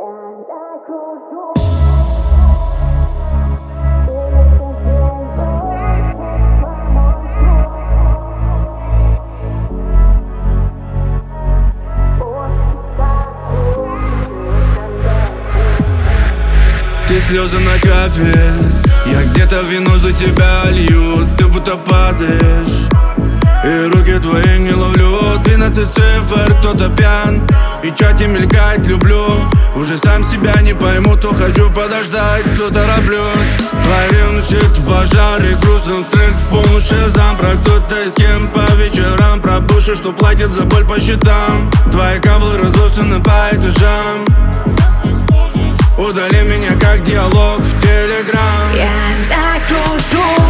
Ты слезы на кафель, я где-то вино за тебя лью. Ты будто падаешь, и руки твои не ловлю. 12 цифр, кто-то пьян, и чате мелькать люблю. Уже сам себя не пойму, то хочу подождать, то тороплюсь. Твои носит пожары, грустных трек, полный шизам. Про кто-то и с кем по вечерам, про бывших, что платит за боль по счетам. Твои каблы разосланы по этажам. Удали меня как диалог в Телеграм. Я так кружу.